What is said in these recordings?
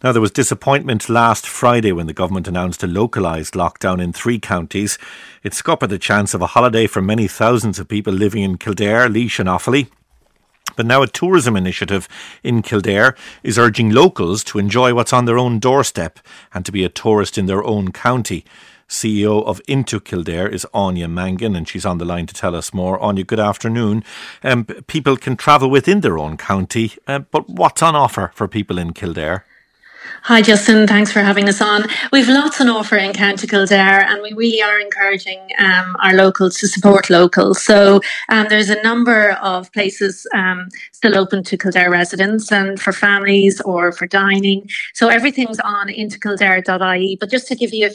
Now, there was disappointment last Friday when the government announced a localised lockdown in 3 counties. It scuppered the chance of a holiday for many thousands of people living in Kildare, Laois and Offaly. But now a tourism initiative in Kildare is urging locals to enjoy what's on their own doorstep and to be a tourist in their own county. CEO of Into Kildare is Anya Mangan, and she's on the line to tell us more. Anya, good afternoon. People can travel within their own county, but what's on offer for people in Kildare? Hi Justin, thanks for having us on. We've lots on offer in County Kildare, and we really are encouraging our locals to support locals. So there's a number of places still open to Kildare residents and for families or for dining. So everything's on intokildare.ie. But just to give you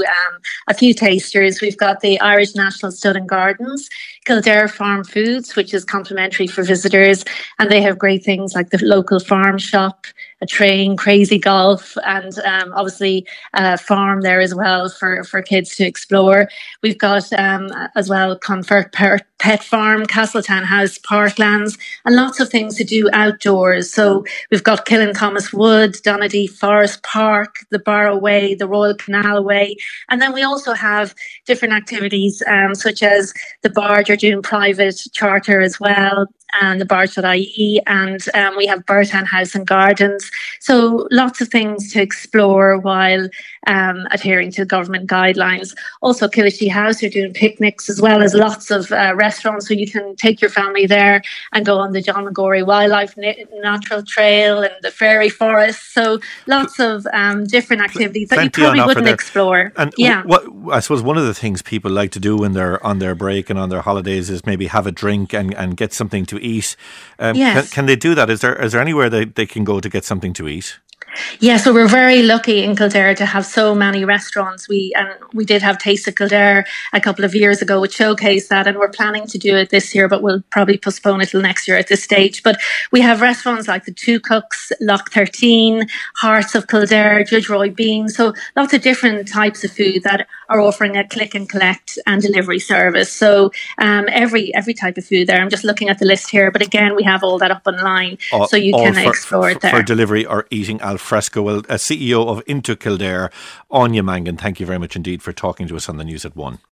a few tasters, we've got the Irish National Stud and Gardens, Kildare Farm Foods, which is complimentary for visitors, and they have great things like the local farm shop, a train, crazy golf, and obviously a farm there as well for kids to explore. We've got as well Comfort Pet Farm, Castletown House, Parklands, and lots of things to do outdoors. So we've got Killen Thomas Wood, Donady Forest Park, the Barrow Way, the Royal Canal Way, and then we also have different activities such as the Barge are doing private charter as well, and the Barge.ie, and we have Burtown House and Gardens. So lots of things to explore while adhering to government guidelines. Also Killishy House are doing picnics as well as lots of restaurants, so you can take your family there and go on the John McGorry Wildlife Natural Trail and the Fairy Forest. So lots of different activities that you probably wouldn't explore. And I suppose one of the things people like to do when they're on their break and on their holidays is maybe have a drink and get something to eat. Yes. Can they do that? Is there anywhere they can go to get something to eat? Yeah, so we're very lucky in Kildare to have so many restaurants. We did have Taste of Kildare a couple of years ago, which showcased that, and we're planning to do it this year, but we'll probably postpone it till next year at this stage. But we have restaurants like the Two Cooks, Loch 13, Hearts of Kildare, Judge Roy Bean. So lots of different types of food that are offering a click and collect and delivery service. So every type of food there. I'm just looking at the list here, but again, we have all that up online, so you can explore it there. For delivery or eating al fresco. Well, CEO of Into Kildare, Anya Mangan, thank you very much indeed for talking to us on the News at 1.